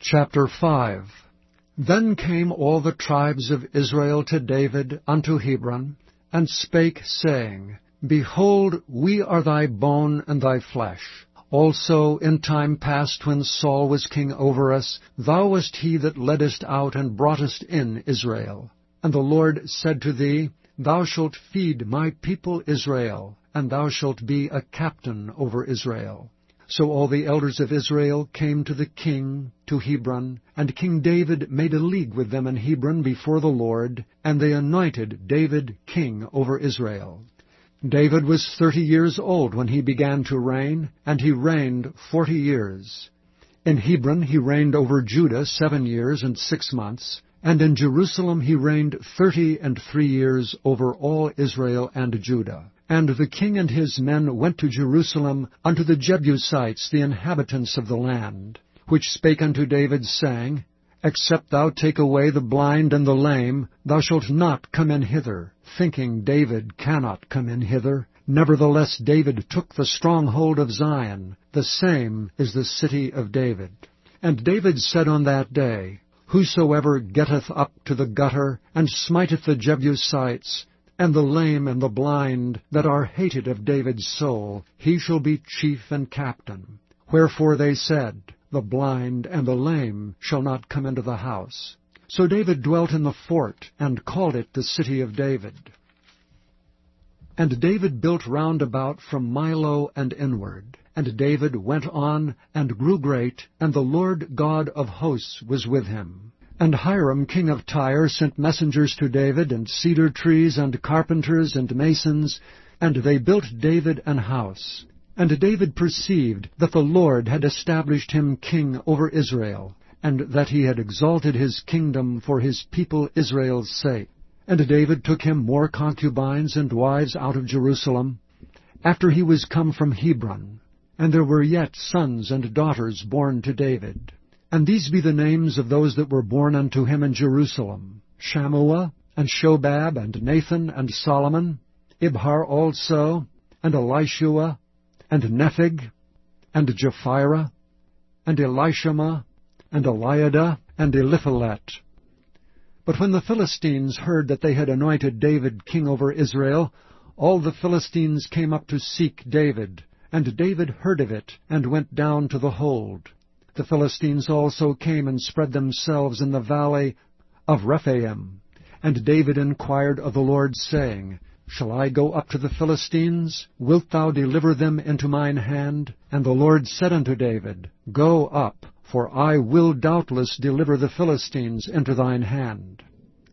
Chapter 5. Then came all the tribes of Israel to David unto Hebron, and spake, saying, Behold, we are thy bone and thy flesh. Also in time past, when Saul was king over us, thou wast he that leddest out and broughtest in Israel. And the Lord said to thee, Thou shalt feed my people Israel, and thou shalt be a captain over Israel. So all the elders of Israel came to the king to Hebron, and King David made a league with them in Hebron before the Lord, and they anointed David king over Israel. David was 30 years old when he began to reign, and he reigned 40 years. In Hebron he reigned over Judah 7 years and 6 months, and in Jerusalem he reigned 33 years over all Israel and Judah. And the king and his men went to Jerusalem unto the Jebusites, the inhabitants of the land, which spake unto David, saying, Except thou take away the blind and the lame, thou shalt not come in hither, thinking David cannot come in hither. Nevertheless David took the stronghold of Zion, the same is the city of David. And David said on that day, Whosoever getteth up to the gutter, and smiteth the Jebusites, and the lame and the blind that are hated of David's soul, he shall be chief and captain. Wherefore they said, The blind and the lame shall not come into the house. So David dwelt in the fort, and called it the city of David. And David built round about from Millo and inward. And David went on, and grew great, and the Lord God of hosts was with him. And Hiram king of Tyre sent messengers to David, and cedar trees, and carpenters, and masons, and they built David an house. And David perceived that the Lord had established him king over Israel, and that he had exalted his kingdom for his people Israel's sake. And David took him more concubines and wives out of Jerusalem, after he was come from Hebron. And there were yet sons and daughters born to David. And these be the names of those that were born unto him in Jerusalem, Shammua, and Shobab, and Nathan, and Solomon, Ibhar also, and Elishua, and Nepheg, and Japhira, and Elishama, and Eliada, and Eliphalet. But when the Philistines heard that they had anointed David king over Israel, all the Philistines came up to seek David. And David heard of it, and went down to the hold. The Philistines also came and spread themselves in the valley of Rephaim. And David inquired of the Lord, saying, Shall I go up to the Philistines? Wilt thou deliver them into mine hand? And the Lord said unto David, Go up, for I will doubtless deliver the Philistines into thine hand.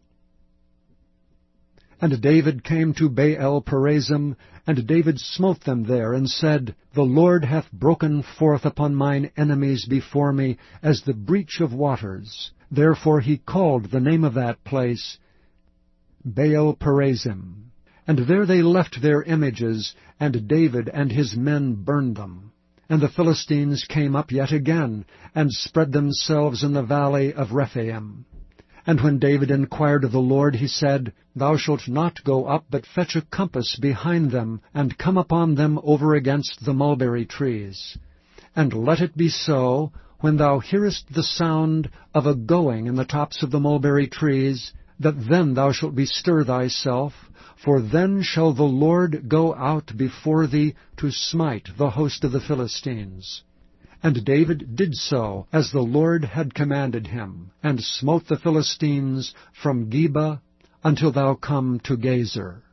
And David came to Baal-perazim, and David smote them there, and said, The Lord hath broken forth upon mine enemies before me, as the breach of waters. Therefore he called the name of that place Baal-perazim. And there they left their images, and David and his men burned them. And the Philistines came up yet again, and spread themselves in the valley of Rephaim. And when David inquired of the Lord, he said, Thou shalt not go up, but fetch a compass behind them, and come upon them over against the mulberry trees. And let it be so, when thou hearest the sound of a going in the tops of the mulberry trees, that then thou shalt bestir thyself, for then shall the Lord go out before thee to smite the host of the Philistines. And David did so, as the Lord had commanded him, and smote the Philistines from Geba until thou come to Gezer.